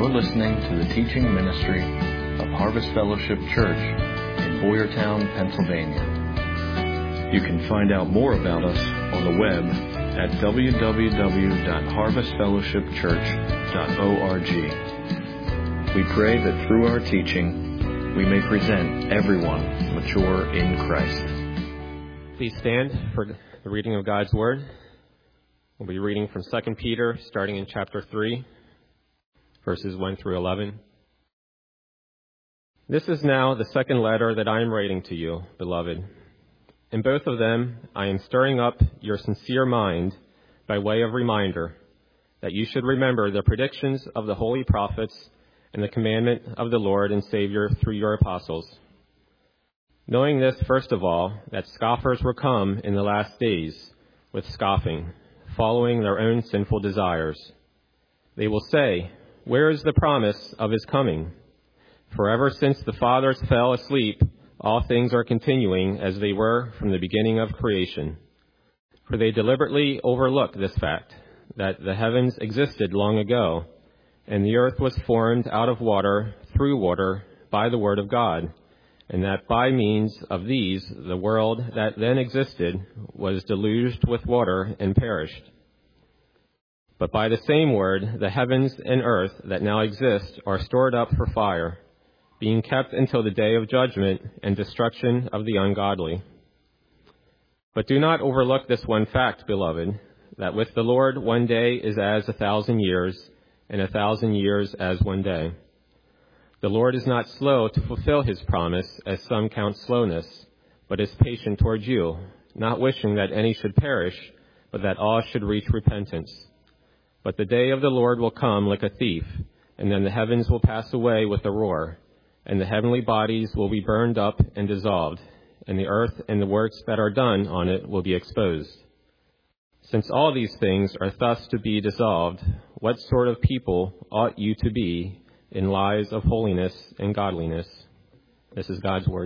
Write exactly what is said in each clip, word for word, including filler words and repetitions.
You're listening to the teaching ministry of Harvest Fellowship Church in Boyertown, Pennsylvania. You can find out more about us on the web at w w w dot harvest fellowship church dot org. We pray that through our teaching, we may present everyone mature in Christ. Please stand for the reading of God's Word. We'll be reading from Second Peter, starting in chapter three, verses one through eleven. This is now the second letter that I am writing to you, beloved. In both of them, I am stirring up your sincere mind by way of reminder that you should remember the predictions of the holy prophets and the commandment of the Lord and Savior through your apostles. Knowing this, first of all, that scoffers will come in the last days with scoffing, following their own sinful desires. They will say, "Where is the promise of his coming? For ever since the fathers fell asleep, all things are continuing as they were from the beginning of creation." For they deliberately overlook this fact, that the heavens existed long ago, and the earth was formed out of water, through water, by the word of God, and that by means of these the world that then existed was deluged with water and perished. But by the same word, the heavens and earth that now exist are stored up for fire, being kept until the day of judgment and destruction of the ungodly. But do not overlook this one fact, beloved, that with the Lord one day is as a thousand years, and a thousand years as one day. The Lord is not slow to fulfill his promise, as some count slowness, but is patient towards you, not wishing that any should perish, but that all should reach repentance. But the day of the Lord will come like a thief, and then the heavens will pass away with a roar, and the heavenly bodies will be burned up and dissolved, and the earth and the works that are done on it will be exposed. Since all these things are thus to be dissolved, what sort of people ought you to be in lives of holiness and godliness? This is God's Word.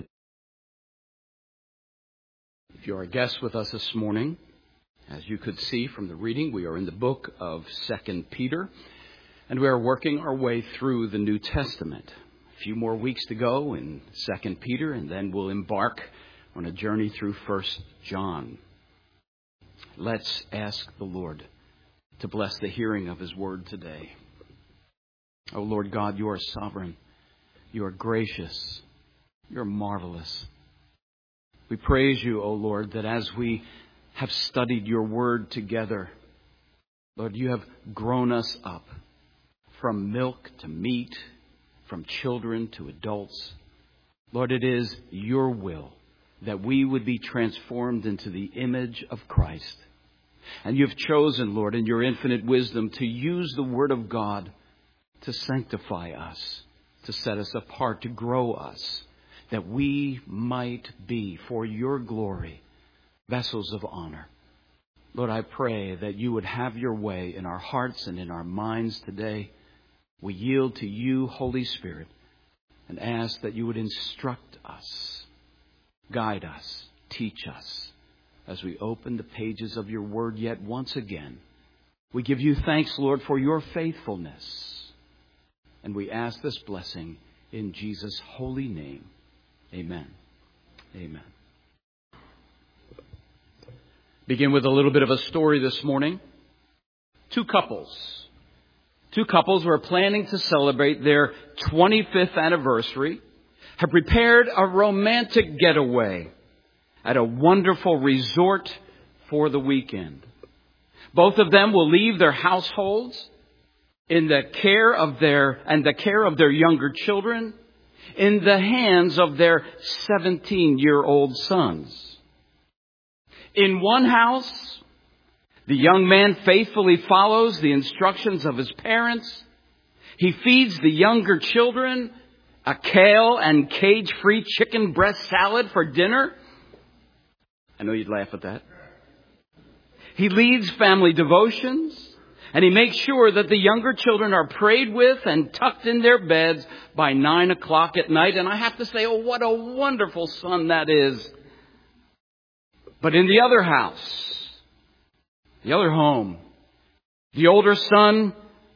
If you're a guest with us this morning, as you could see from the reading, we are in the book of Second Peter, and we are working our way through the New Testament. A few more weeks to go in Second Peter, and then we'll embark on a journey through First John. Let's ask the Lord to bless the hearing of his word today. Oh, Lord God, you are sovereign. You are gracious. You are marvelous. We praise you, O Lord, that as we have studied your word together, Lord, you have grown us up from milk to meat, from children to adults. Lord, it is your will that we would be transformed into the image of Christ. And you've chosen, Lord, in your infinite wisdom, to use the word of God to sanctify us, to set us apart, to grow us, that we might be, for your glory, vessels of honor. Lord, I pray that you would have your way in our hearts and in our minds today. We yield to you, Holy Spirit, and ask that you would instruct us, guide us, teach us, as we open the pages of your word yet once again. We give you thanks, Lord, for your faithfulness. And we ask this blessing in Jesus' holy name. Amen. Amen. Begin with a little bit of a story this morning. Two couples. Two couples who are planning to celebrate their twenty-fifth anniversary have prepared a romantic getaway at a wonderful resort for the weekend. Both of them will leave their households in the care of their and the care of their younger children in the hands of their seventeen-year-old sons. In one house, the young man faithfully follows the instructions of his parents. He feeds the younger children a kale and cage-free chicken breast salad for dinner. I know you'd laugh at that. He leads family devotions, and he makes sure that the younger children are prayed with and tucked in their beds by nine o'clock at night. And I have to say, oh, what a wonderful son that is. But in the other house, the other home, the older son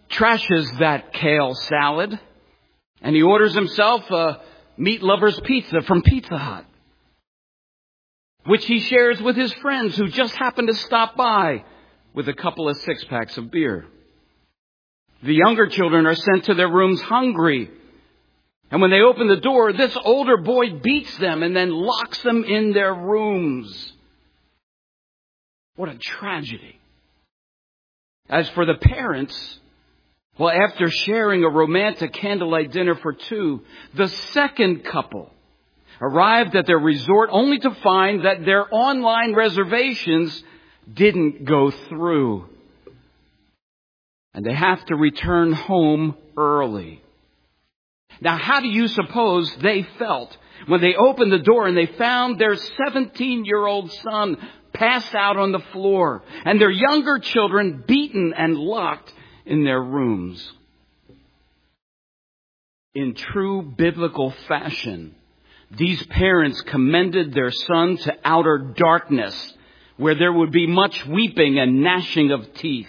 trashes that kale salad, and he orders himself a meat lover's pizza from Pizza Hut, which he shares with his friends who just happen to stop by with a couple of six packs of beer. The younger children are sent to their rooms hungry. And when they open the door, this older boy beats them and then locks them in their rooms. What a tragedy. As for the parents, well, after sharing a romantic candlelight dinner for two, the second couple arrived at their resort only to find that their online reservations didn't go through. And they have to return home early. Now, how do you suppose they felt when they opened the door and they found their seventeen-year-old son passed out on the floor and their younger children beaten and locked in their rooms? In true biblical fashion, these parents commended their son to outer darkness, where there would be much weeping and gnashing of teeth.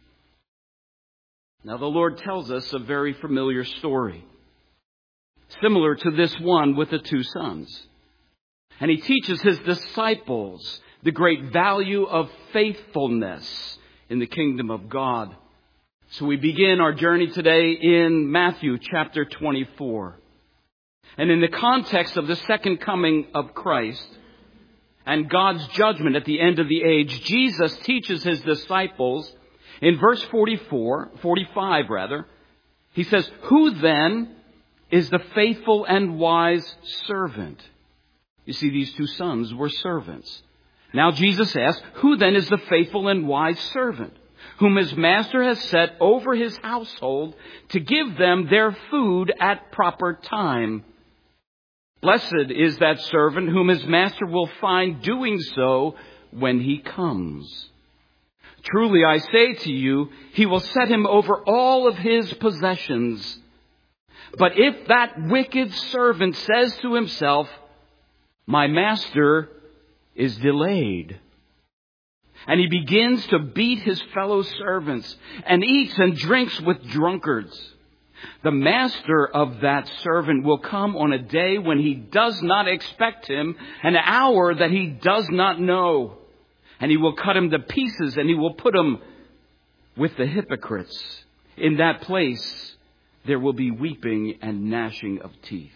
Now, the Lord tells us a very familiar story, similar to this one with the two sons. And he teaches his disciples the great value of faithfulness in the kingdom of God. So we begin our journey today in Matthew chapter twenty-four. And in the context of the second coming of Christ and God's judgment at the end of the age, Jesus teaches his disciples in verse forty-four, forty-five rather, he says, "Who then is the faithful and wise servant?" You see, these two sons were servants. Now Jesus asks, "Who then is the faithful and wise servant, whom his master has set over his household to give them their food at proper time? Blessed is that servant whom his master will find doing so when he comes. Truly I say to you, he will set him over all of his possessions. But if that wicked servant says to himself, 'My master is delayed,' and he begins to beat his fellow servants and eats and drinks with drunkards, the master of that servant will come on a day when he does not expect him, an hour that he does not know. And he will cut him to pieces, and he will put him with the hypocrites. In that place, there will be weeping and gnashing of teeth."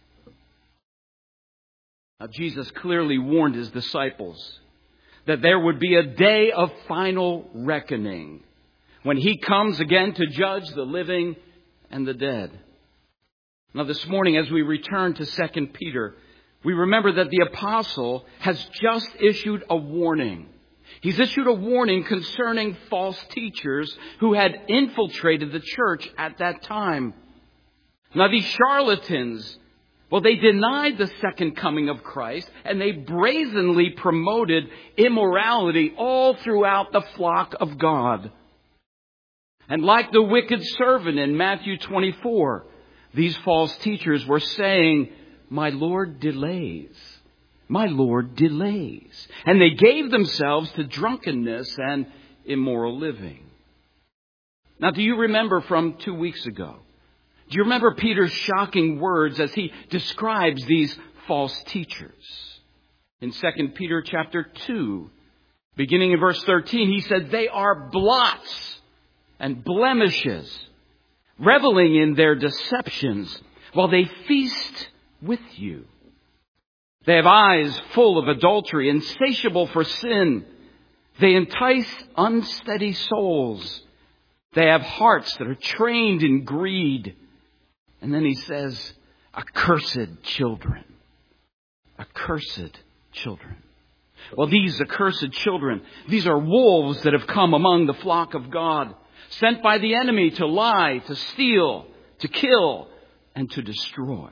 Now, Jesus clearly warned his disciples that there would be a day of final reckoning when he comes again to judge the living and the dead. Now, this morning, as we return to Second Peter, we remember that the apostle has just issued a warning. He's issued a warning concerning false teachers who had infiltrated the church at that time. Now, these charlatans, well, they denied the second coming of Christ, and they brazenly promoted immorality all throughout the flock of God. And like the wicked servant in Matthew twenty-four, these false teachers were saying, "My Lord delays. My Lord delays." And they gave themselves to drunkenness and immoral living. Now, do you remember from two weeks ago? Do you remember Peter's shocking words as he describes these false teachers? In Second Peter chapter two, beginning in verse thirteen, he said, "They are blots and blemishes, reveling in their deceptions while they feast with you. They have eyes full of adultery, insatiable for sin. They entice unsteady souls. They have hearts that are trained in greed." And then he says, "Accursed children." Accursed children. Well, these accursed children, these are wolves that have come among the flock of God, sent by the enemy to lie, to steal, to kill, and to destroy.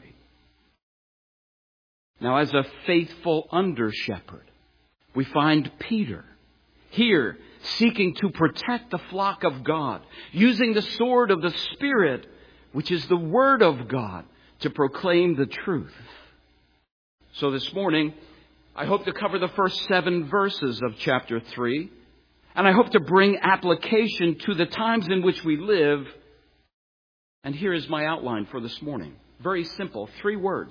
Now, as a faithful under-shepherd, we find Peter here seeking to protect the flock of God, using the sword of the Spirit, which is the Word of God, to proclaim the truth. So this morning, I hope to cover the first seven verses of chapter three, and I hope to bring application to the times in which we live And here is my outline for this morning. Very simple. Three words.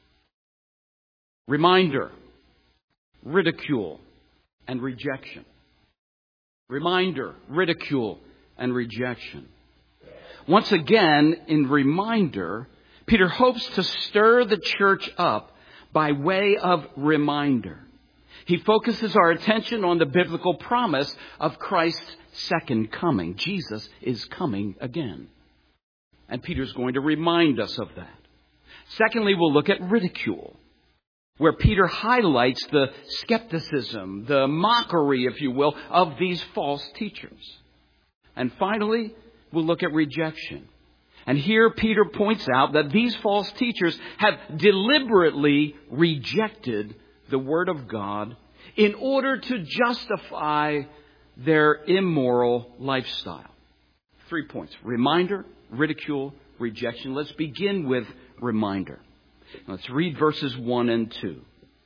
Reminder, ridicule, and rejection. Reminder, ridicule, and rejection. Once again, in reminder, Peter hopes to stir the church up by way of reminder. He focuses our attention on the biblical promise of Christ's second coming. Jesus is coming again. And Peter's going to remind us of that. Secondly, we'll look at ridicule, where Peter highlights the skepticism, the mockery, if you will, of these false teachers. And finally, we'll look at rejection. And here Peter points out that these false teachers have deliberately rejected the Word of God in order to justify their immoral lifestyle. Three points. Reminder, ridicule, rejection. Let's begin with reminder. Let's read verses one and two.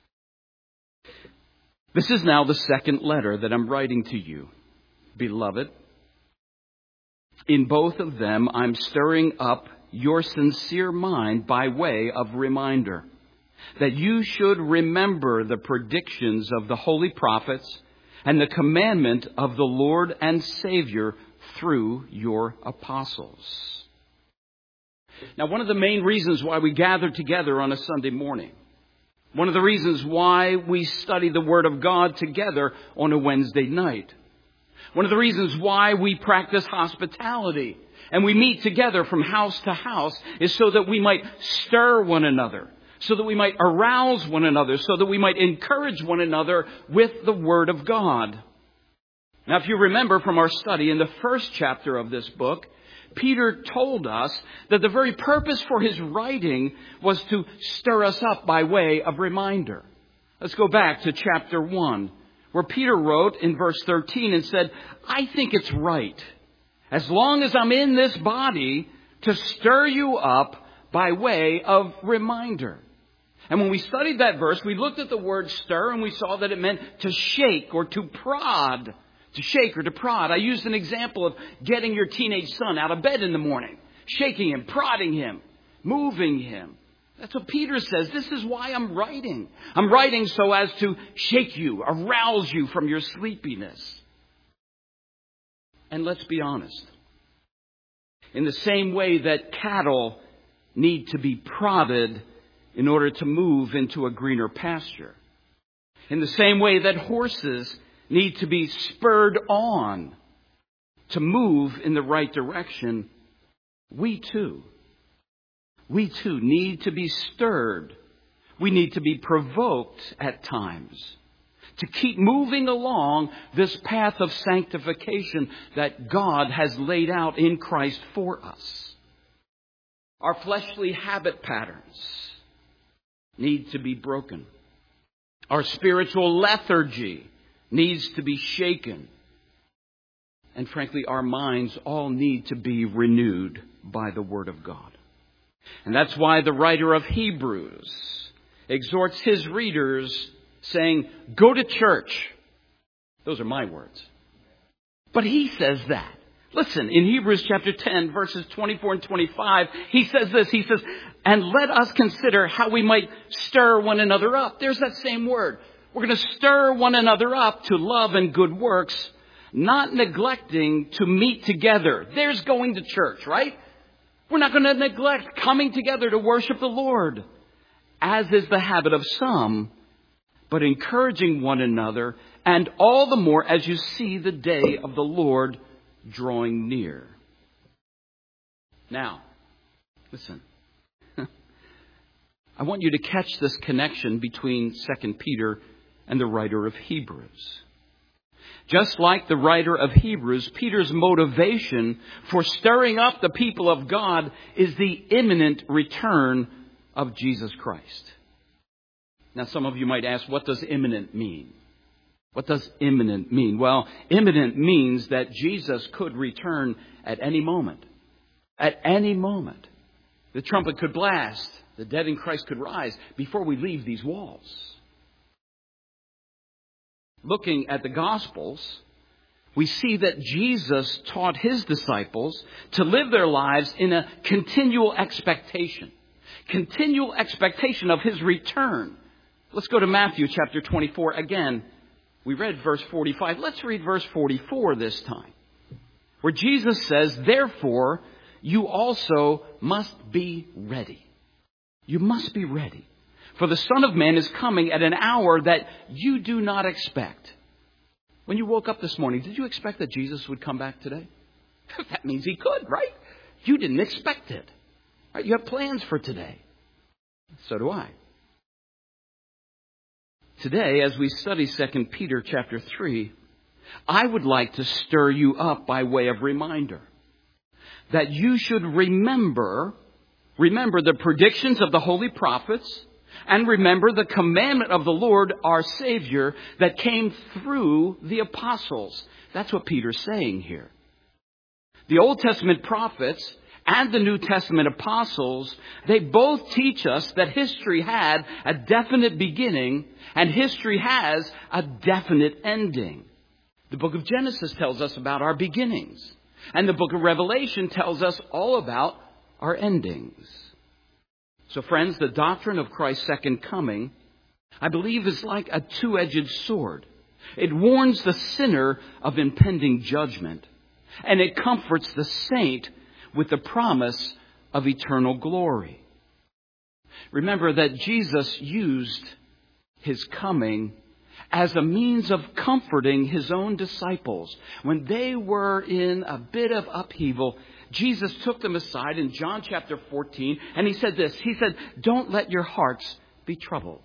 This is now the second letter that I'm writing to you, beloved. In both of them, I'm stirring up your sincere mind by way of reminder, that you should remember the predictions of the holy prophets and the commandment of the Lord and Savior through your apostles. Now, one of the main reasons why we gather together on a Sunday morning, one of the reasons why we study the Word of God together on a Wednesday night, one of the reasons why we practice hospitality and we meet together from house to house is so that we might stir one another, so that we might arouse one another, so that we might encourage one another with the Word of God. Now, if you remember from our study in the first chapter of this book, Peter told us that the very purpose for his writing was to stir us up by way of reminder. Let's go back to chapter one, where Peter wrote in verse thirteen and said, I think it's right, as long as I'm in this body, to stir you up by way of reminder. And when we studied that verse, we looked at the word stir and we saw that it meant to shake or to prod. To shake or to prod. I used an example of getting your teenage son out of bed in the morning, shaking him, prodding him, moving him. That's what Peter says. This is why I'm writing. I'm writing so as to shake you, arouse you from your sleepiness. And let's be honest. In the same way that cattle need to be prodded in order to move into a greener pasture, in the same way that horses need to be spurred on to move in the right direction, we too, we too need to be stirred. We need to be provoked at times to keep moving along this path of sanctification that God has laid out in Christ for us. Our fleshly habit patterns need to be broken. Our spiritual lethargy needs to be shaken. And frankly, our minds all need to be renewed by the Word of God. And that's why the writer of Hebrews exhorts his readers saying, go to church. Those are my words. But he says that. Listen, in Hebrews chapter ten, verses twenty-four and twenty-five, he says this. He says, and let us consider how we might stir one another up. There's that same word. We're going to stir one another up to love and good works, not neglecting to meet together. There's going to church, right? We're not going to neglect coming together to worship the Lord, as is the habit of some, but encouraging one another, and all the more as you see the day of the Lord drawing near. Now, listen. I want you to catch this connection between Second Peter and the writer of Hebrews. Just like the writer of Hebrews, Peter's motivation for stirring up the people of God is the imminent return of Jesus Christ. Now, some of you might ask, what does imminent mean? What does imminent mean? Well, imminent means that Jesus could return at any moment. At any moment. The trumpet could blast. The dead in Christ could rise before we leave these walls. Looking at the Gospels, we see that Jesus taught his disciples to live their lives in a continual expectation. Continual expectation of his return. Let's go to Matthew chapter twenty-four again. We read verse forty-five. Let's read verse forty-four this time, where Jesus says, therefore, you also must be ready. You must be ready. For the Son of Man is coming at an hour that you do not expect. When you woke up this morning, did you expect that Jesus would come back today? That means he could, right? You didn't expect it. Right? You have plans for today. So do I. Today, as we study Second Peter chapter three, I would like to stir you up by way of reminder that you should remember, remember the predictions of the holy prophets, and remember the commandment of the Lord, our Savior, that came through the apostles. That's what Peter's saying here. The Old Testament prophets and the New Testament apostles, they both teach us that history had a definite beginning and history has a definite ending. The book of Genesis tells us about our beginnings, and the book of Revelation tells us all about our endings. So friends, the doctrine of Christ's second coming, I believe, is like a two-edged sword. It warns the sinner of impending judgment, and it comforts the saint with the promise of eternal glory. Remember that Jesus used his coming as a means of comforting his own disciples. When they were in a bit of upheaval, Jesus took them aside in John chapter fourteen, and he said this. He said, don't let your hearts be troubled.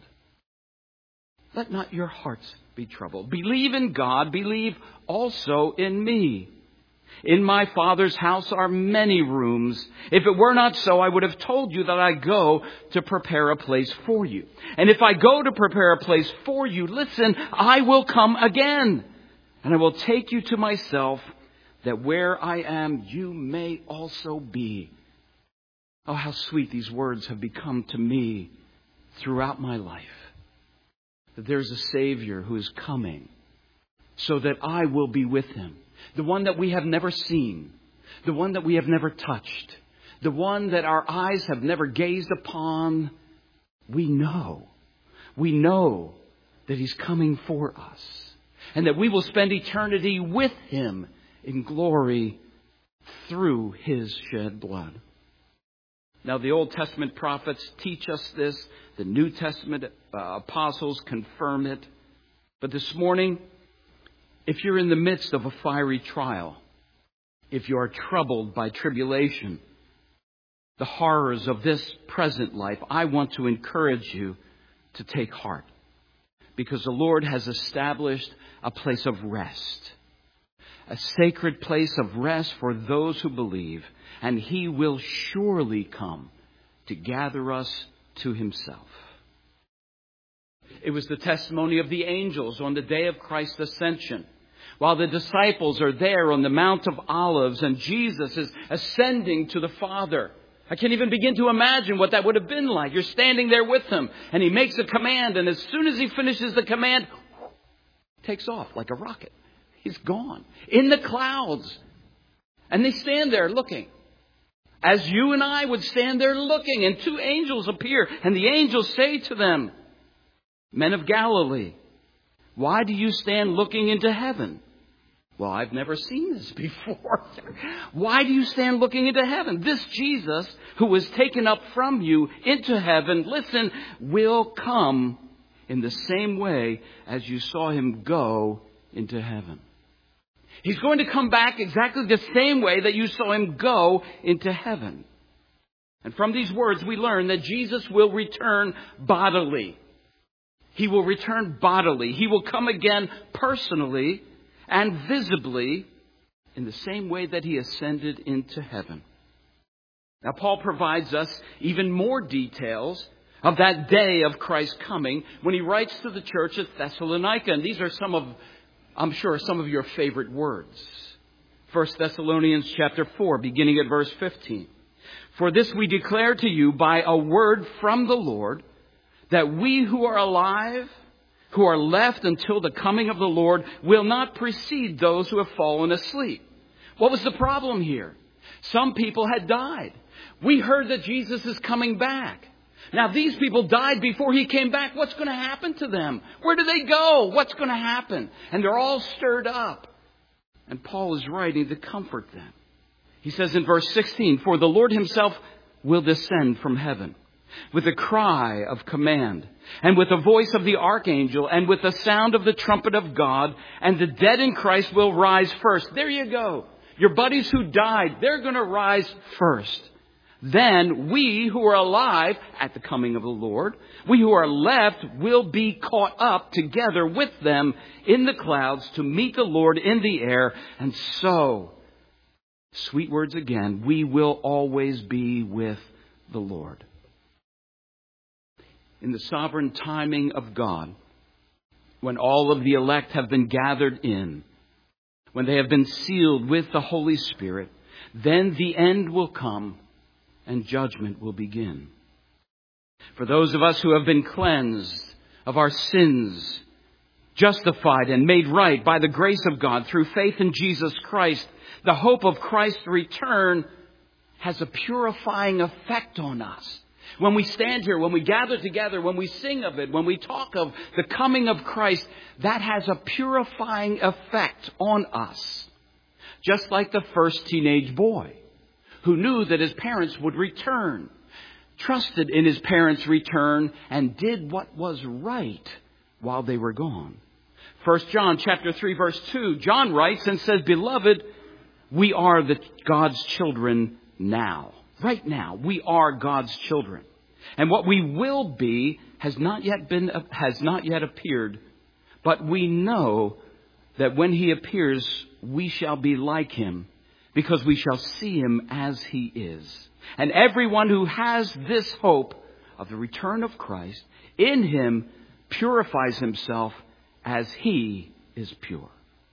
Let not your hearts be troubled. Believe in God. Believe also in me. In my Father's house are many rooms. If it were not so, I would have told you that I go to prepare a place for you. And if I go to prepare a place for you, listen, I will come again. And I will take you to myself, that where I am, you may also be. Oh, how sweet these words have become to me throughout my life. That there's a Savior who is coming so that I will be with him. The one that we have never seen. The one that we have never touched. The one that our eyes have never gazed upon. We know. We know that he's coming for us. And that we will spend eternity with him in glory through his shed blood. Now, the Old Testament prophets teach us this. The New Testament uh, apostles confirm it. But this morning, if you're in the midst of a fiery trial, if you are troubled by tribulation, the horrors of this present life, I want to encourage you to take heart. Because the Lord has established a place of rest. A sacred place of rest for those who believe. And he will surely come to gather us to himself. It was the testimony of the angels on the day of Christ's ascension. While the disciples are there on the Mount of Olives and Jesus is ascending to the Father. I can't even begin to imagine what that would have been like. You're standing there with him and he makes a command, and as soon as he finishes the command, takes off like a rocket. He's gone in the clouds. And they stand there looking. As you and I would stand there looking, and two angels appear, and the angels say to them, Men of Galilee, why do you stand looking into heaven? Well, I've never seen this before. Why do you stand looking into heaven? This Jesus, who was taken up from you into heaven, listen, will come in the same way as you saw him go into heaven. He's going to come back exactly the same way that you saw him go into heaven. And from these words, we learn that Jesus will return bodily. He will return bodily. He will come again personally and visibly in the same way that he ascended into heaven. Now, Paul provides us even more details of that day of Christ's coming when he writes to the church at Thessalonica. And these are some of, I'm sure, some of your favorite words. First Thessalonians chapter four, beginning at verse fifteen. For this we declare to you by a word from the Lord, that we who are alive, who are left until the coming of the Lord will not precede those who have fallen asleep. What was the problem here? Some people had died. We heard that Jesus is coming back. Now, these people died before he came back. What's going to happen to them? Where do they go? What's going to happen? And they're all stirred up. And Paul is writing to comfort them. He says in verse sixteen, "For the Lord himself will descend from heaven with a cry of command, and with the voice of the archangel, and with the sound of the trumpet of God, and the dead in Christ will rise first." There you go. Your buddies who died, they're going to rise first. Then we who are alive at the coming of the Lord, we who are left will be caught up together with them in the clouds to meet the Lord in the air. And so, sweet words again, we will always be with the Lord. In the sovereign timing of God, when all of the elect have been gathered in, when they have been sealed with the Holy Spirit, then the end will come and judgment will begin. For those of us who have been cleansed of our sins, justified and made right by the grace of God through faith in Jesus Christ, the hope of Christ's return has a purifying effect on us. When we stand here, when we gather together, when we sing of it, when we talk of the coming of Christ, that has a purifying effect on us. Just like the first teenage boy who knew that his parents would return, trusted in his parents' return, and did what was right while they were gone. First John chapter three, verse two, John writes and says, "Beloved, we are the God's children now." Right now, we are God's children. And what we will be has not yet been, has not yet appeared. But we know that when he appears, we shall be like him, because we shall see him as he is. And everyone who has this hope of the return of Christ in him purifies himself as he is pure.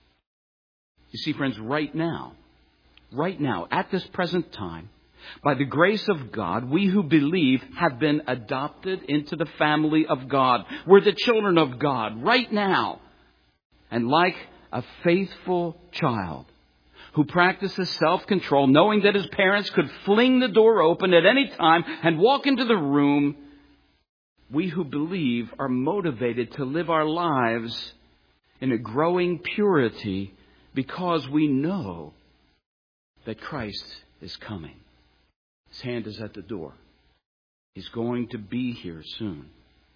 You see, friends, right now, right now, at this present time, by the grace of God, we who believe have been adopted into the family of God. We're the children of God right now. And like a faithful child who practices self-control, knowing that his parents could fling the door open at any time and walk into the room, we who believe are motivated to live our lives in a growing purity because we know that Christ is coming. His hand is at the door. He's going to be here soon.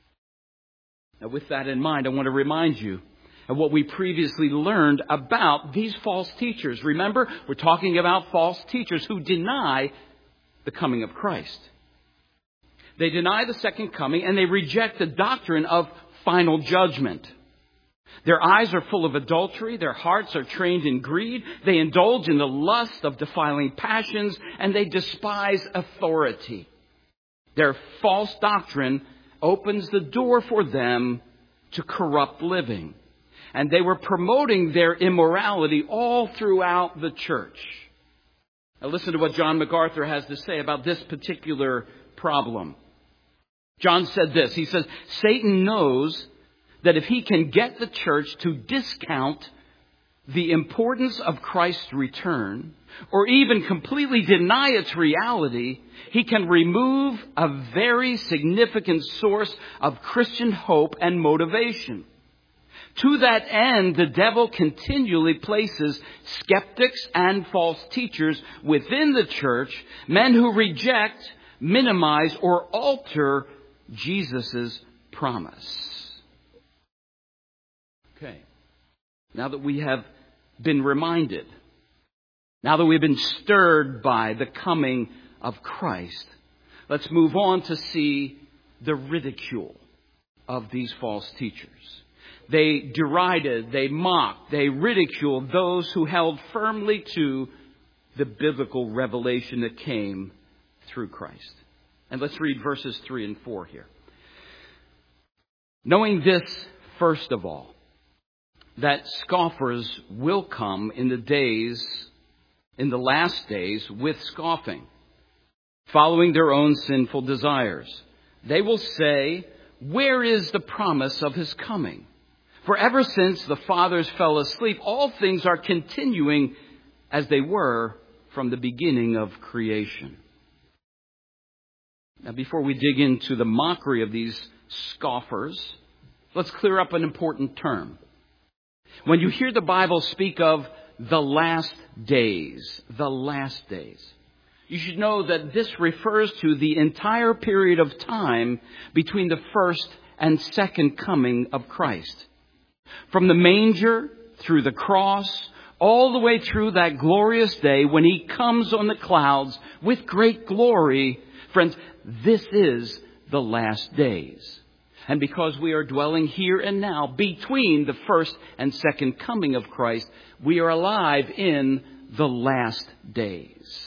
Now, with that in mind, I want to remind you of what we previously learned about these false teachers. Remember, we're talking about false teachers who deny the coming of Christ. They deny the second coming and they reject the doctrine of final judgment. Their eyes are full of adultery. Their hearts are trained in greed. They indulge in the lust of defiling passions, and they despise authority. Their false doctrine opens the door for them to corrupt living. And they were promoting their immorality all throughout the church. Now listen to what John MacArthur has to say about this particular problem. John said this. He says, Satan knows that if he can get the church to discount the importance of Christ's return, or even completely deny its reality, he can remove a very significant source of Christian hope and motivation. To that end, the devil continually places skeptics and false teachers within the church, men who reject, minimize, or alter Jesus' promise. Okay, now that we have been reminded, now that we've been stirred by the coming of Christ, let's move on to see the ridicule of these false teachers. They derided, they mocked, they ridiculed those who held firmly to the biblical revelation that came through Christ. And let's read verses three and four here. Knowing this, first of all, that scoffers will come in the days, in the last days, with scoffing, following their own sinful desires. They will say, where is the promise of his coming? For ever since the fathers fell asleep, all things are continuing as they were from the beginning of creation. Now, before we dig into the mockery of these scoffers, let's clear up an important term. When you hear the Bible speak of the last days, the last days, you should know that this refers to the entire period of time between the first and second coming of Christ. From the manger, through the cross, all the way through that glorious day when He comes on the clouds with great glory. Friends, this is the last days. And because we are dwelling here and now between the first and second coming of Christ, we are alive in the last days.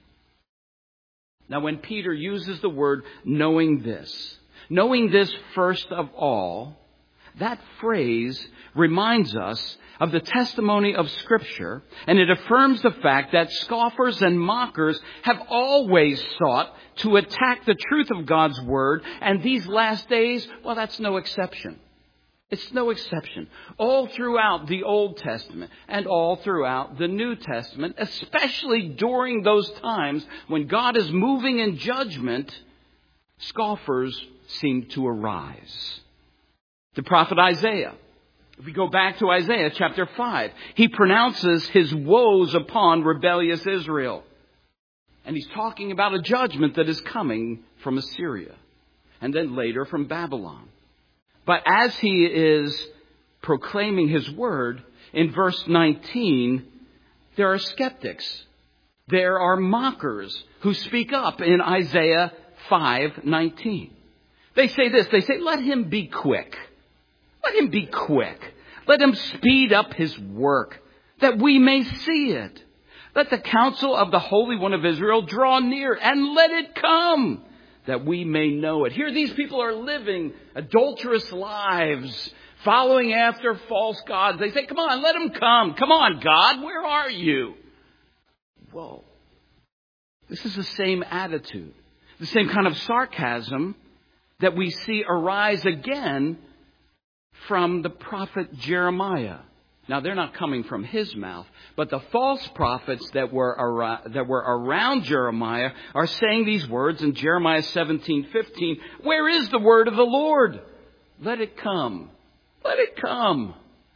Now, when Peter uses the word knowing this, knowing this first of all, that phrase reminds us of the testimony of Scripture, and it affirms the fact that scoffers and mockers have always sought to attack the truth of God's Word, and these last days, well, that's no exception. It's no exception. All throughout the Old Testament and all throughout the New Testament, especially during those times when God is moving in judgment, scoffers seem to arise. The prophet Isaiah, if we go back to Isaiah chapter five, he pronounces his woes upon rebellious Israel. And he's talking about a judgment that is coming from Assyria and then later from Babylon. But as he is proclaiming his word, in verse nineteen, there are skeptics. There are mockers who speak up in Isaiah five nineteen. They say this, they say, let him be quick. Let him be quick. Let him speed up his work, that we may see it. Let the counsel of the Holy One of Israel draw near, and let it come, that we may know it. Here these people are living adulterous lives, following after false gods. They say, come on, let him come. Come on, God, where are you? Whoa. This is the same attitude, the same kind of sarcasm that we see arise again from the prophet Jeremiah. Now, they're not coming from his mouth, but the false prophets that were around, that were around Jeremiah are saying these words in Jeremiah seventeen fifteen. Where is the word of the Lord? Let it come. Let it come.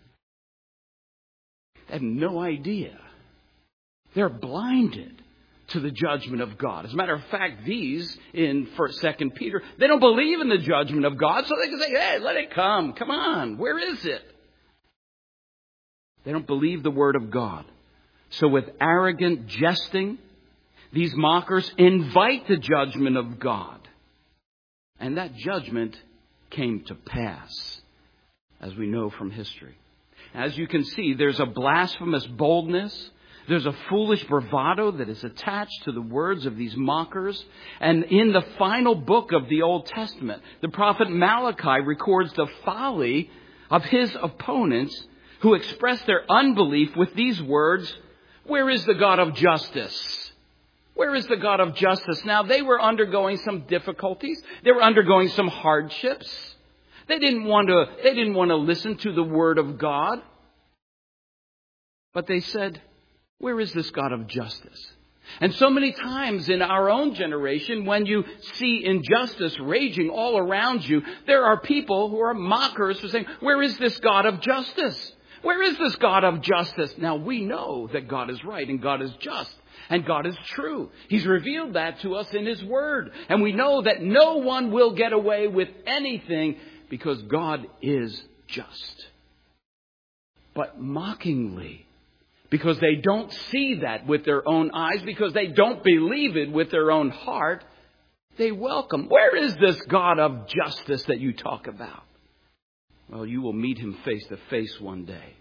They have no idea. They're blinded to the judgment of God. As a matter of fact, these in First, Second Peter, they don't believe in the judgment of God, so they can say, hey, let it come. Come on. Where is it? They don't believe the word of God. So with arrogant jesting, these mockers invite the judgment of God. And that judgment came to pass, as we know from history. As you can see, there's a blasphemous boldness. There's a foolish bravado that is attached to the words of these mockers. And in the final book of the Old Testament, the prophet Malachi records the folly of his opponents who express their unbelief with these words, where is the God of justice? Where is the God of justice? Now, they were undergoing some difficulties. They were undergoing some hardships. They didn't want to, they didn't want to listen to the word of God. But they said, where is this God of justice? And so many times in our own generation, when you see injustice raging all around you, there are people who are mockers for saying, where is this God of justice? Where is this God of justice? Now, we know that God is right and God is just and God is true. He's revealed that to us in His Word. And we know that no one will get away with anything because God is just. But mockingly, because they don't see that with their own eyes, because they don't believe it with their own heart, they welcome. Where is this God of justice that you talk about? Well, you will meet Him face to face one day.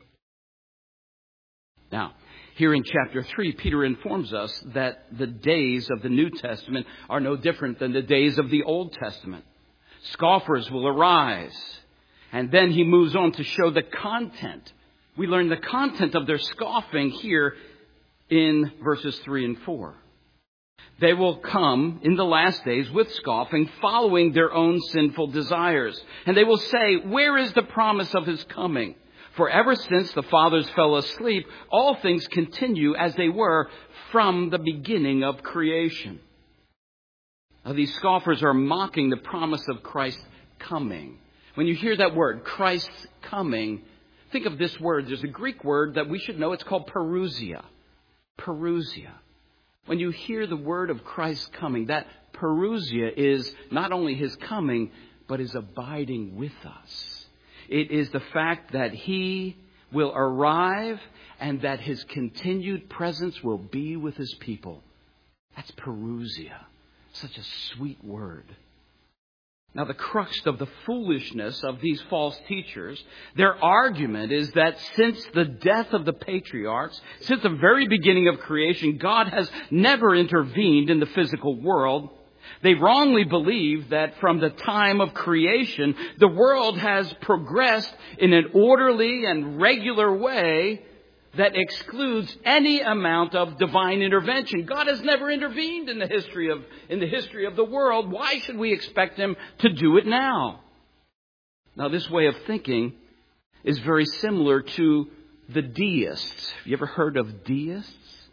Now, here in chapter three, Peter informs us that the days of the New Testament are no different than the days of the Old Testament. Scoffers will arise. And then he moves on to show the content. We learn the content of their scoffing here in verses three and four. They will come in the last days with scoffing, following their own sinful desires. And they will say, where is the promise of his coming? For ever since the fathers fell asleep, all things continue as they were from the beginning of creation. Now, these scoffers are mocking the promise of Christ's coming. When you hear that word, Christ's coming, think of this word. There's a Greek word that we should know. It's called parousia. Parousia. When you hear the word of Christ's coming, that parousia is not only his coming, but his abiding with us. It is the fact that he will arrive and that his continued presence will be with his people. That's parousia. Such a sweet word. Now, the crux of the foolishness of these false teachers, their argument is that since the death of the patriarchs, since the very beginning of creation, God has never intervened in the physical world. They wrongly believe that from the time of creation, the world has progressed in an orderly and regular way that excludes any amount of divine intervention. God has never intervened in the history of in the history of the world. Why should we expect him to do it now? Now, this way of thinking is very similar to the deists. Have you ever heard of deists?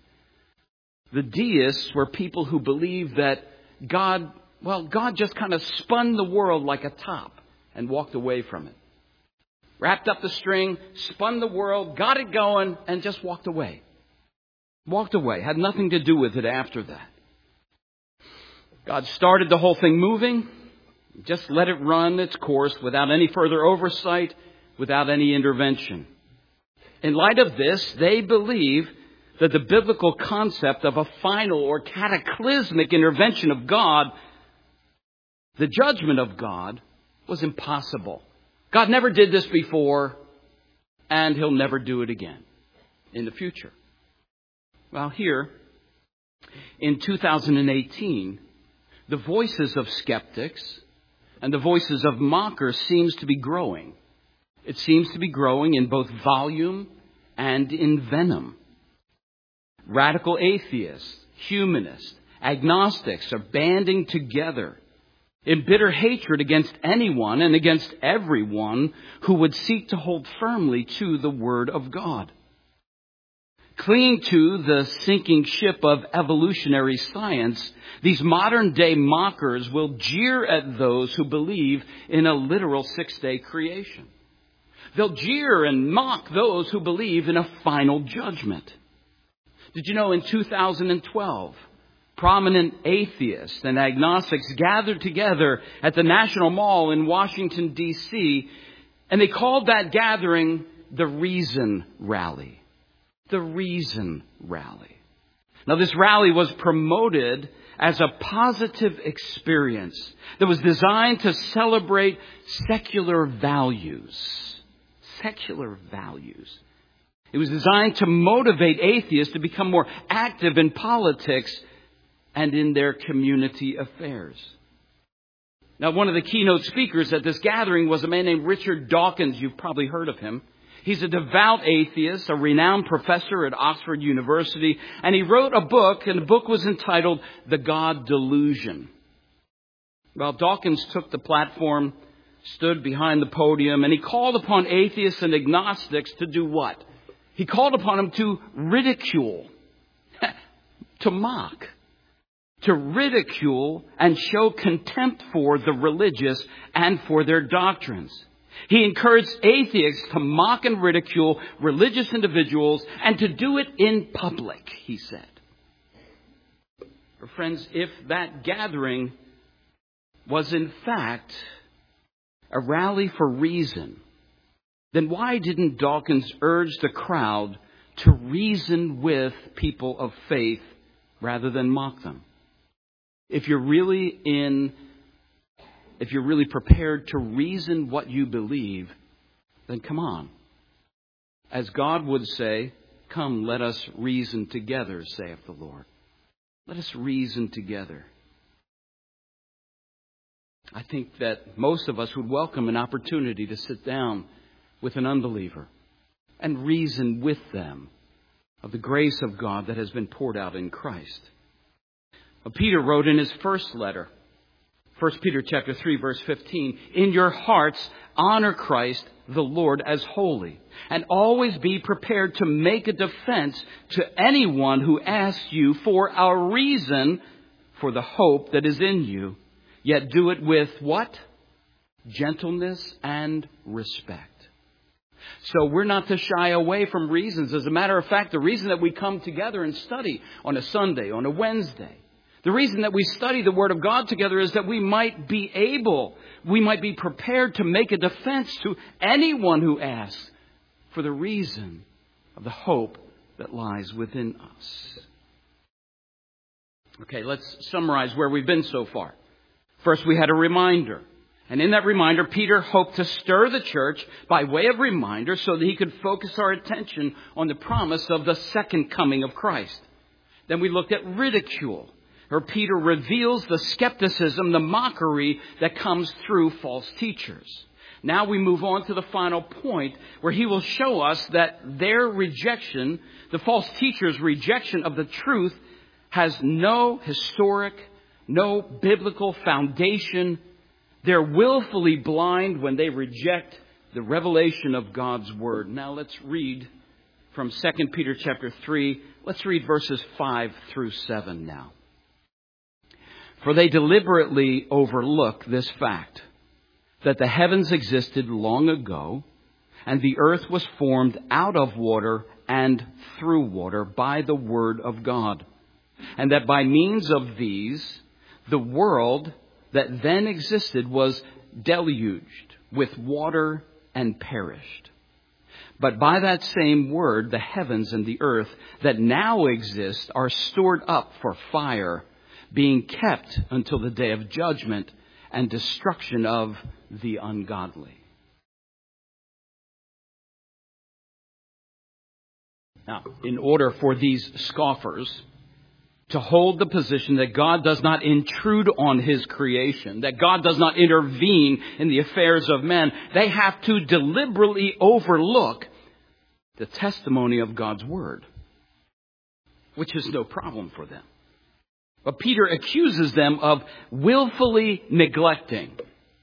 The deists were people who believed that God, well, God just kind of spun the world like a top and walked away from it. Wrapped up the string, spun the world, got it going, and just walked away. Walked away. Had nothing to do with it after that. God started the whole thing moving. Just let it run its course without any further oversight, without any intervention. In light of this, they believe that the biblical concept of a final or cataclysmic intervention of God, the judgment of God, was impossible. God never did this before, and he'll never do it again in the future. Well, here, in two thousand eighteen, the voices of skeptics and the voices of mockers seems to be growing. It seems to be growing in both volume and in venom. Radical atheists, humanists, agnostics are banding together in bitter hatred against anyone and against everyone who would seek to hold firmly to the Word of God. Clinging to the sinking ship of evolutionary science, these modern-day mockers will jeer at those who believe in a literal six-day creation. They'll jeer and mock those who believe in a final judgment. Did you know in two thousand twelve, prominent atheists and agnostics gathered together at the National Mall in Washington, D C, and they called that gathering the Reason Rally. The Reason Rally. Now, this rally was promoted as a positive experience that was designed to celebrate secular values. Secular values. It was designed to motivate atheists to become more active in politics and in their community affairs. Now, one of the keynote speakers at this gathering was a man named Richard Dawkins. You've probably heard of him. He's a devout atheist, a renowned professor at Oxford University, and he wrote a book, and the book was entitled The God Delusion. Well, Dawkins took the platform, stood behind the podium, and he called upon atheists and agnostics to do what? He called upon them to ridicule, to mock, to ridicule and show contempt for the religious and for their doctrines. He encouraged atheists to mock and ridicule religious individuals and to do it in public, he said. Friends, if that gathering was in fact a rally for reason, then why didn't Dawkins urge the crowd to reason with people of faith rather than mock them? If you're really in, if you're really prepared to reason what you believe, then come on. As God would say, come, let us reason together, saith the Lord. Let us reason together. I think that most of us would welcome an opportunity to sit down with an unbeliever and reason with them of the grace of God that has been poured out in Christ. Peter wrote in his first letter, First Peter chapter three, verse fifteen, "In your hearts honor Christ the Lord as holy, and always be prepared to make a defense to anyone who asks you for a reason for the hope that is in you, yet do it with" what? Gentleness and respect. So we're not to shy away from reasons. As a matter of fact, the reason that we come together and study on a Sunday, on a Wednesday, the reason that we study the Word of God together is that we might be able, we might be prepared to make a defense to anyone who asks for the reason of the hope that lies within us. Okay, let's summarize where we've been so far. First, we had a reminder. And in that reminder, Peter hoped to stir the church by way of reminder so that he could focus our attention on the promise of the second coming of Christ. Then we looked at ridicule, where Peter reveals the skepticism, the mockery that comes through false teachers. Now we move on to the final point where he will show us that their rejection, the false teachers' rejection of the truth, has no historic, no biblical foundation. They're willfully blind when they reject the revelation of God's Word. Now let's read from Second Peter chapter three. Let's read verses five through seven now. "For they deliberately overlook this fact, that the heavens existed long ago, and the earth was formed out of water and through water by the word of God, and that by means of these, the world that then existed was deluged with water and perished. But by that same word, the heavens and the earth that now exist are stored up for fire, being kept until the day of judgment and destruction of the ungodly." Now, in order for these scoffers to hold the position that God does not intrude on His creation, that God does not intervene in the affairs of men, they have to deliberately overlook the testimony of God's Word, which is no problem for them. But Peter accuses them of willfully neglecting,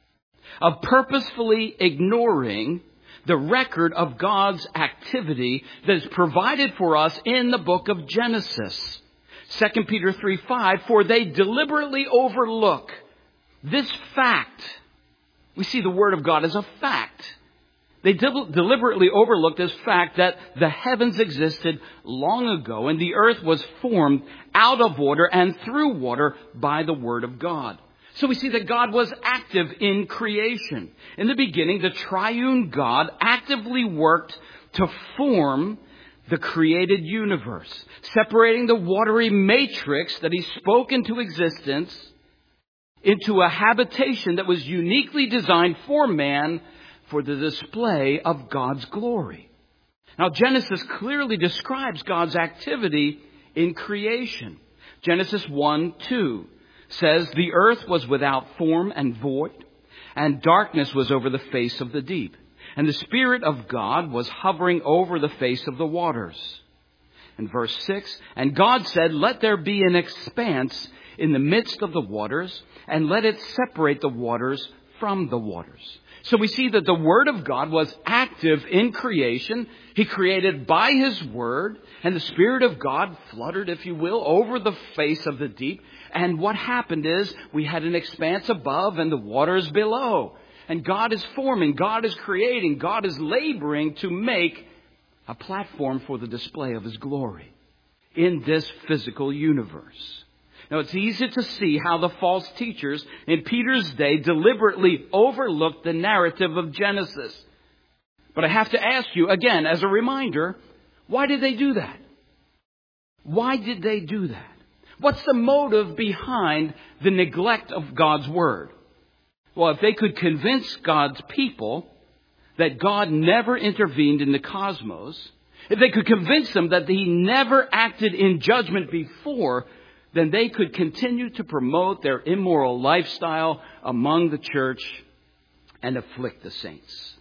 of purposefully ignoring the record of God's activity that is provided for us in the book of Genesis. Second Peter three five, "For they deliberately overlook this fact." We see the Word of God as a fact. They del- deliberately overlook this fact that the heavens existed long ago and the earth was formed out of water and through water by the Word of God. So we see that God was active in creation. In the beginning, the triune God actively worked to form the created universe, separating the watery matrix that He spoke into existence into a habitation that was uniquely designed for man for the display of God's glory. Now, Genesis clearly describes God's activity in creation. Genesis one two says, "The earth was without form and void, and darkness was over the face of the deep. And the Spirit of God was hovering over the face of the waters." And verse six, "And God said, let there be an expanse in the midst of the waters, and let it separate the waters from the waters." So we see that the Word of God was active in creation. He created by His Word, and the Spirit of God fluttered, if you will, over the face of the deep. And what happened is we had an expanse above and the waters below. And God is forming, God is creating, God is laboring to make a platform for the display of His glory in this physical universe. Now, it's easy to see how the false teachers in Peter's day deliberately overlooked the narrative of Genesis. But I have to ask you, again, as a reminder, why did they do that? Why did they do that? What's the motive behind the neglect of God's Word? Well, if they could convince God's people that God never intervened in the cosmos, if they could convince them that He never acted in judgment before, then they could continue to promote their immoral lifestyle among the church and afflict the saints.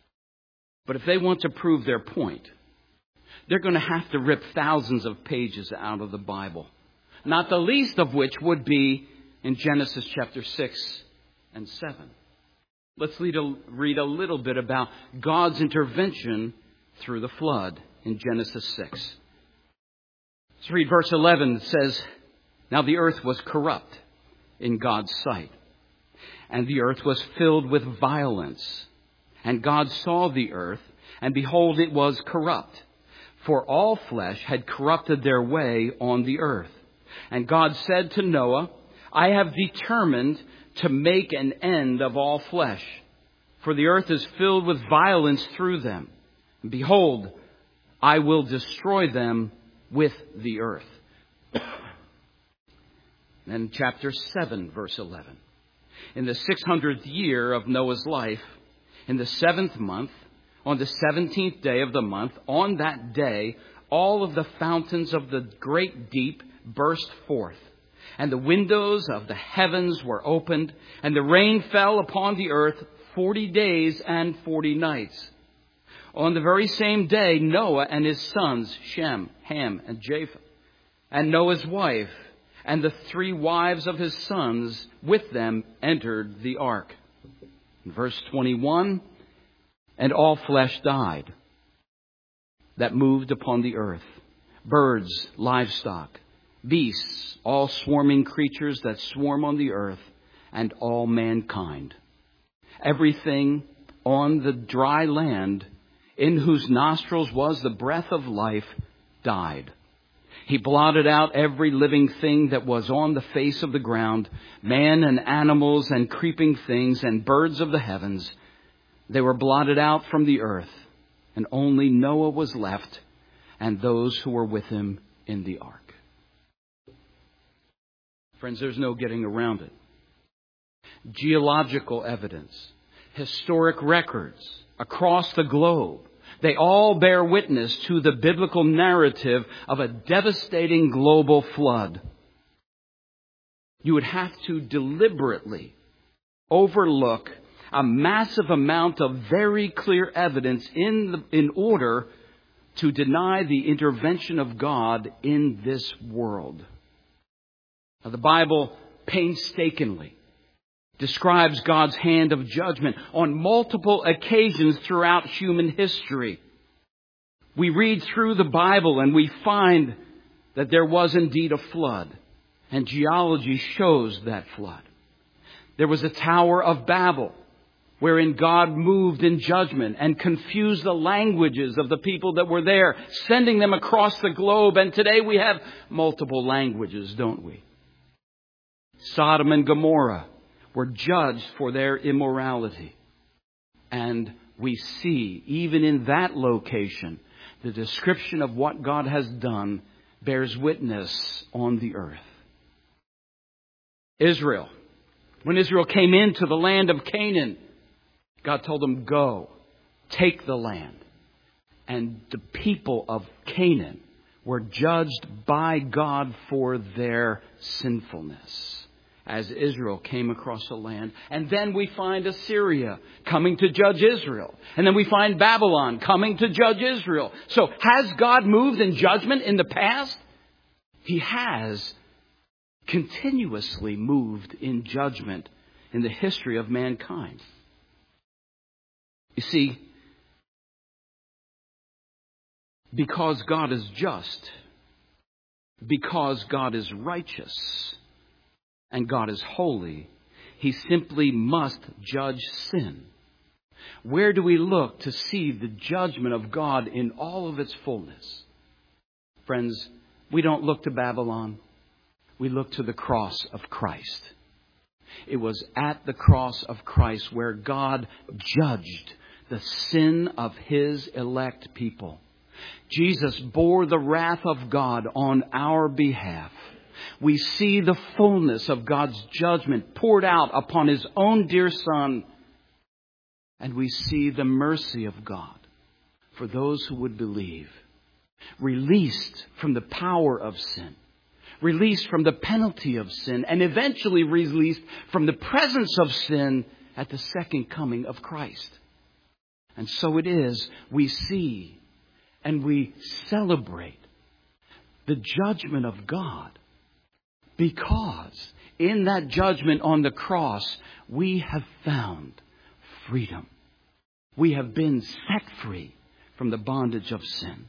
But if they want to prove their point, they're going to have to rip thousands of pages out of the Bible. not the least of which would be in Genesis chapter six and seven. Let's read a, read a little bit about God's intervention through the flood in Genesis six. Let's read verse eleven. It says, "Now the earth was corrupt in God's sight, and the earth was filled with violence. And God saw the earth, and behold, it was corrupt, for all flesh had corrupted their way on the earth. And God said to Noah, I have determined to make an end of all flesh, for the earth is filled with violence through them. And behold, I will destroy them with the earth." Then chapter seven, verse eleven. "In the six hundredth year of Noah's life, in the seventh month, on the seventeenth day of the month, on that day, all of the fountains of the great deep burst forth, and the windows of the heavens were opened, and the rain fell upon the earth forty days and forty nights. On the very same day, Noah and his sons, Shem, Ham, and Japheth, and Noah's wife, and the three wives of his sons with them entered the ark." In verse twenty-one, "And all flesh died that moved upon the earth, birds, livestock, beasts, all swarming creatures that swarm on the earth, and all mankind. Everything on the dry land, in whose nostrils was the breath of life, died. He blotted out every living thing that was on the face of the ground, man and animals and creeping things and birds of the heavens. They were blotted out from the earth, and only Noah was left, and those who were with him in the ark." Friends, there's no getting around it. Geological evidence, historic records across the globe, they all bear witness to the biblical narrative of a devastating global flood. You would have to deliberately overlook a massive amount of very clear evidence in the, in order to deny the intervention of God in this world. Now, the Bible painstakingly describes God's hand of judgment on multiple occasions throughout human history. We read through the Bible and we find that there was indeed a flood, and geology shows that flood. There was a Tower of Babel, wherein God moved in judgment and confused the languages of the people that were there, sending them across the globe. And today we have multiple languages, don't we? Sodom and Gomorrah were judged for their immorality. And we see, even in that location, the description of what God has done bears witness on the earth. Israel. When Israel came into the land of Canaan, God told them, "Go, take the land." And the people of Canaan were judged by God for their sinfulness as Israel came across the land. And then we find Assyria coming to judge Israel. And then we find Babylon coming to judge Israel. So has God moved in judgment in the past? He has continuously moved in judgment in the history of mankind. You see, because God is just, because God is righteous, and God is holy, He simply must judge sin. Where do we look to see the judgment of God in all of its fullness? Friends, we don't look to Babylon. We look to the cross of Christ. It was at the cross of Christ where God judged the sin of His elect people. Jesus bore the wrath of God on our behalf. We see the fullness of God's judgment poured out upon His own dear Son. And we see the mercy of God for those who would believe. Released from the power of sin. Released from the penalty of sin. And eventually released from the presence of sin at the second coming of Christ. And so it is, we see and we celebrate the judgment of God Because in that judgment on the cross, we have found freedom. We have been set free from the bondage of sin.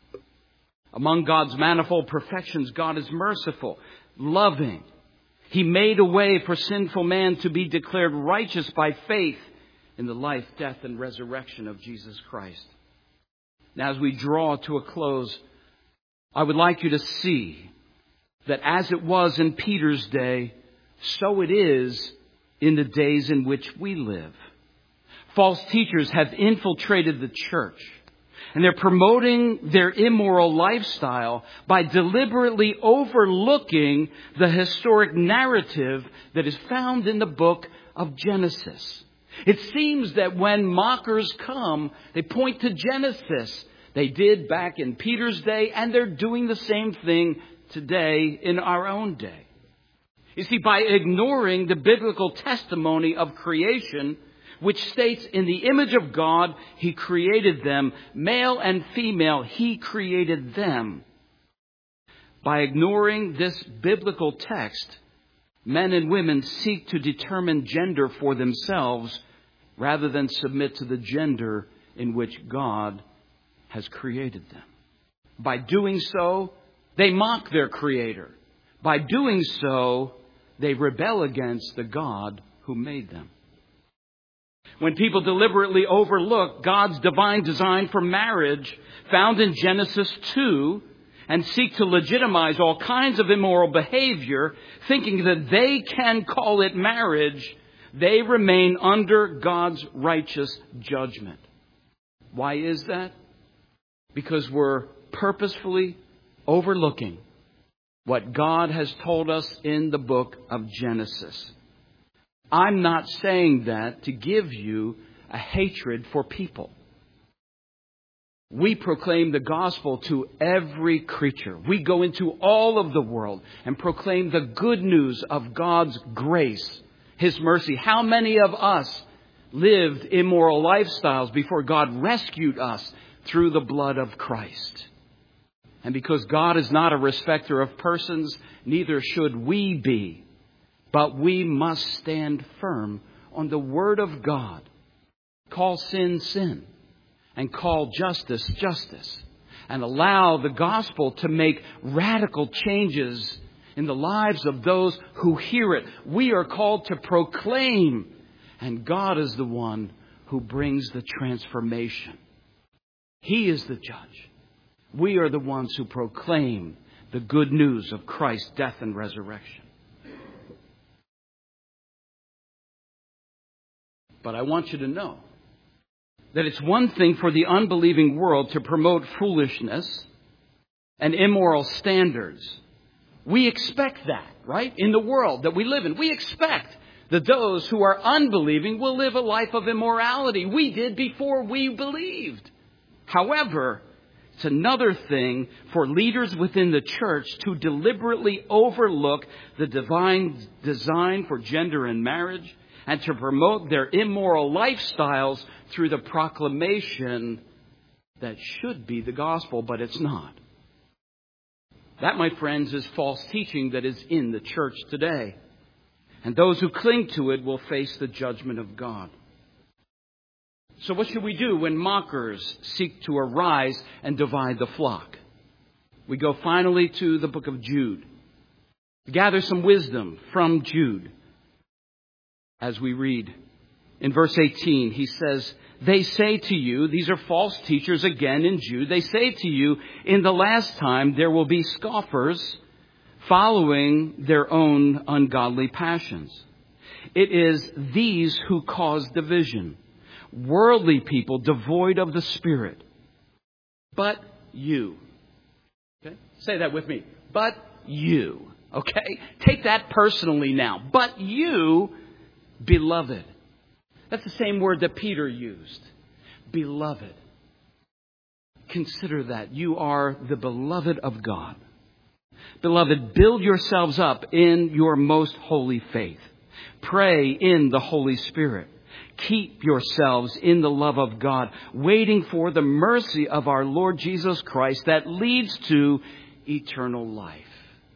Among God's manifold perfections, God is merciful, loving. He made a way for sinful man to be declared righteous by faith in the life, death, and resurrection of Jesus Christ. Now, as we draw to a close, I would like you to see that as it was in Peter's day, so it is in the days in which we live. False teachers have infiltrated the church, and they're promoting their immoral lifestyle by deliberately overlooking the historic narrative that is found in the book of Genesis. It seems that when mockers come, they point to Genesis. They did back in Peter's day, and they're doing the same thing today in our own day. You see, by ignoring the biblical testimony of creation, which states in the image of God, He created them, male and female, He created them. By ignoring this biblical text, men and women seek to determine gender for themselves rather than submit to the gender in which God has created them. By doing so, they mock their Creator. By doing so, they rebel against the God who made them. When people deliberately overlook God's divine design for marriage found in Genesis two and seek to legitimize all kinds of immoral behavior, thinking that they can call it marriage, they remain under God's righteous judgment. Why is that? Because we're purposefully overlooking what God has told us in the book of Genesis. I'm not saying that to give you a hatred for people. We proclaim the gospel to every creature. We go into all of the world and proclaim the good news of God's grace, His mercy. How many of us lived immoral lifestyles before God rescued us through the blood of Christ? And because God is not a respecter of persons, neither should we be. But we must stand firm on the Word of God. Call sin, sin. And call justice, justice. And allow the gospel to make radical changes in the lives of those who hear it. We are called to proclaim. And God is the one who brings the transformation. He is the judge. We are the ones who proclaim the good news of Christ's death and resurrection. But I want you to know that it's one thing for the unbelieving world to promote foolishness and immoral standards. We expect that, right? In the world that we live in. We expect that those who are unbelieving will live a life of immorality. We did before we believed. However, it's another thing for leaders within the church to deliberately overlook the divine design for gender and marriage and to promote their immoral lifestyles through the proclamation that should be the gospel, but it's not. That, my friends, is false teaching that is in the church today. And those who cling to it will face the judgment of God. So what should we do when mockers seek to arise and divide the flock? We go finally to the book of Jude. Gather some wisdom from Jude. As we read in verse eighteen, he says, they say to you, these are false teachers again in Jude. They say to you, in the last time there will be scoffers following their own ungodly passions. It is these who cause division. Worldly people devoid of the Spirit. But you. Okay? Say that with me. But you. Okay? Take that personally now. But you, beloved. That's the same word that Peter used. Beloved. Consider that. You are the beloved of God. Beloved, build yourselves up in your most holy faith. Pray in the Holy Spirit. Keep yourselves in the love of God, waiting for the mercy of our Lord Jesus Christ that leads to eternal life.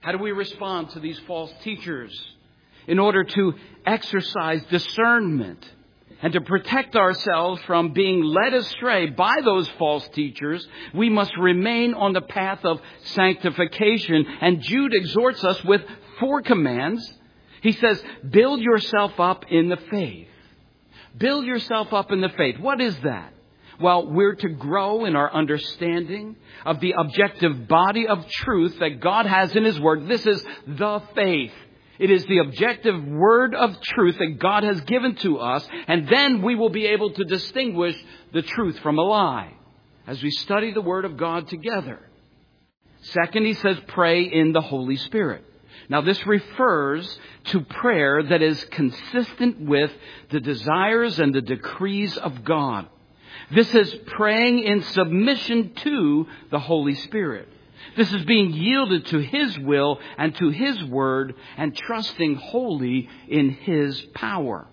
How do we respond to these false teachers? In order to exercise discernment and to protect ourselves from being led astray by those false teachers, we must remain on the path of sanctification. And Jude exhorts us with four commands. He says, build yourself up in the faith. Build yourself up in the faith. What is that? Well, we're to grow in our understanding of the objective body of truth that God has in His Word. This is the faith. It is the objective word of truth that God has given to us. And then we will be able to distinguish the truth from a lie as we study the Word of God together. Second, he says, pray in the Holy Spirit. Now, this refers to prayer that is consistent with the desires and the decrees of God. This is praying in submission to the Holy Spirit. This is being yielded to His will and to His word and trusting wholly in His power.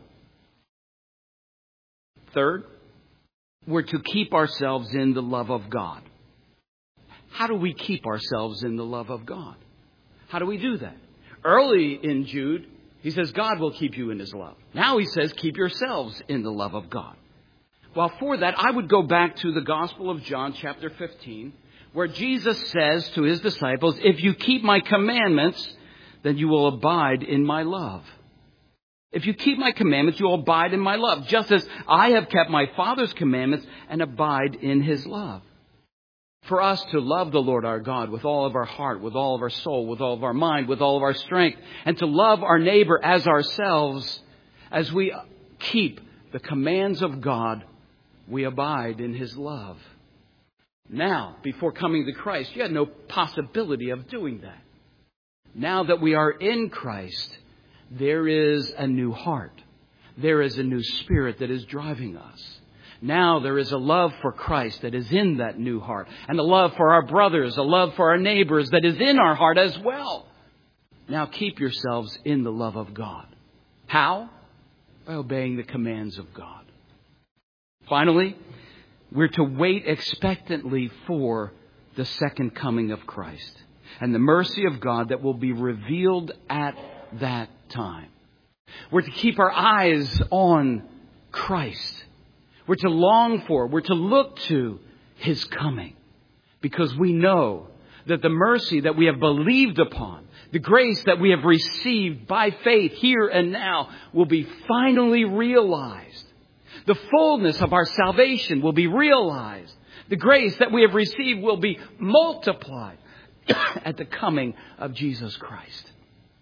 Third, we're to keep ourselves in the love of God. How do we keep ourselves in the love of God? How do we do that? Early in Jude, he says God will keep you in His love. Now he says keep yourselves in the love of God. Well, for that, I would go back to the Gospel of John, chapter fifteen, where Jesus says to His disciples, if you keep my commandments, then you will abide in my love. If you keep my commandments, you will abide in my love, just as I have kept my Father's commandments and abide in His love. For us to love the Lord our God with all of our heart, with all of our soul, with all of our mind, with all of our strength, and to love our neighbor as ourselves, as we keep the commands of God, we abide in His love. Now, before coming to Christ, you had no possibility of doing that. Now that we are in Christ, there is a new heart. There is a new spirit that is driving us. Now there is a love for Christ that is in that new heart. And a love for our brothers, a love for our neighbors that is in our heart as well. Now keep yourselves in the love of God. How? By obeying the commands of God. Finally, we're to wait expectantly for the second coming of Christ and the mercy of God that will be revealed at that time. We're to keep our eyes on Christ. We're to long for, we're to look to His coming, because we know that the mercy that we have believed upon, the grace that we have received by faith here and now, will be finally realized. The fullness of our salvation will be realized. The grace that we have received will be multiplied at the coming of Jesus Christ.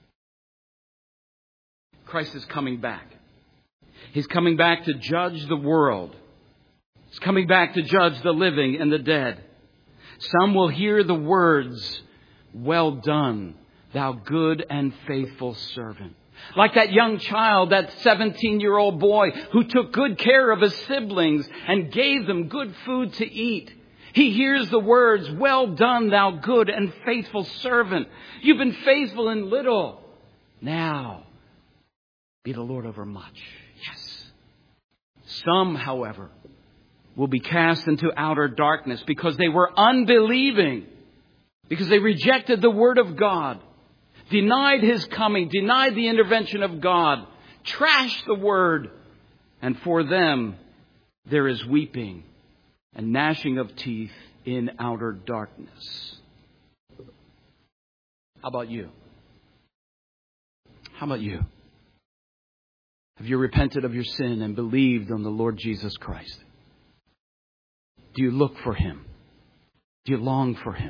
Christ is coming back. He's coming back to judge the world. He's coming back to judge the living and the dead. Some will hear the words, well done, thou good and faithful servant. Like that young child, that seventeen-year-old boy who took good care of his siblings and gave them good food to eat. He hears the words, well done, thou good and faithful servant. You've been faithful in little. Now, be the Lord over much. Yes. Some, however, will be cast into outer darkness because they were unbelieving, because they rejected the Word of God, denied His coming, denied the intervention of God, trashed the Word. And for them, there is weeping and gnashing of teeth in outer darkness. How about you? How about you? Have you repented of your sin and believed on the Lord Jesus Christ? Do you look for Him? Do you long for Him?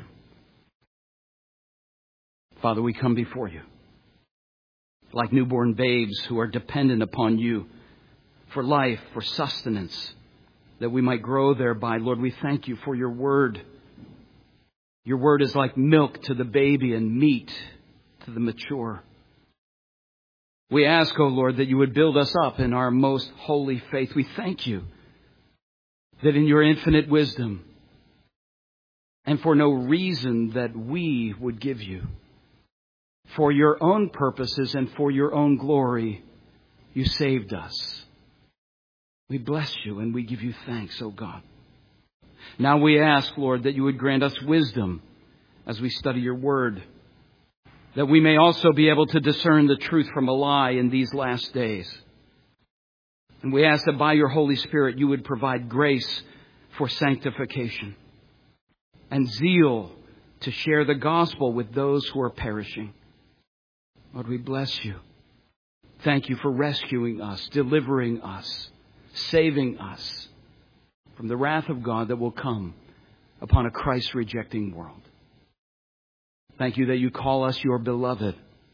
Father, we come before You like newborn babes who are dependent upon You for life, for sustenance, that we might grow thereby. Lord, we thank You for Your Word. Your Word is like milk to the baby and meat to the mature. We ask, O Lord, that You would build us up in our most holy faith. We thank You that in Your infinite wisdom and for no reason that we would give You, for Your own purposes and for Your own glory, You saved us. We bless You and we give You thanks, O God. Now we ask, Lord, that You would grant us wisdom as we study Your Word, that we may also be able to discern the truth from a lie in these last days. And we ask that by your Holy Spirit you would provide grace for sanctification and zeal to share the gospel with those who are perishing. Lord, we bless you. Thank you for rescuing us, delivering us, saving us from the wrath of God that will come upon a Christ-rejecting world. Thank you that you call us your beloved.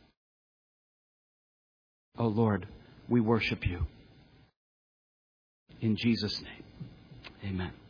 Oh Lord, we worship you. In Jesus' name, amen.